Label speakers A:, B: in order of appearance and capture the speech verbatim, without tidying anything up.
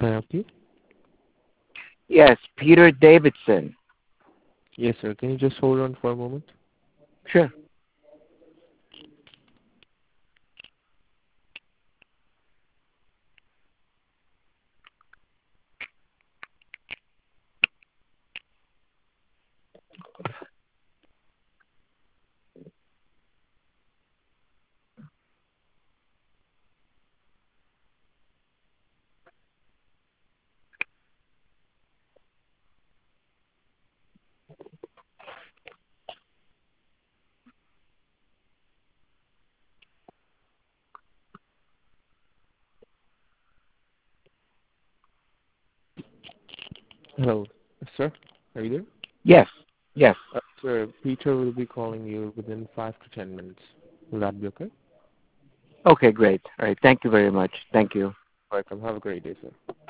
A: Can I help you?
B: Yes, Peter Davidson.
A: Yes, sir. Can you just hold on for a moment?
B: Sure.
A: Hello, sir. Are you there?
B: Yes, yes.
A: Uh, sir, Peter will be calling you within five to ten minutes. Will that be okay?
B: Okay, great. All right. Thank you very much. Thank you.
A: Welcome. Have a great day, sir.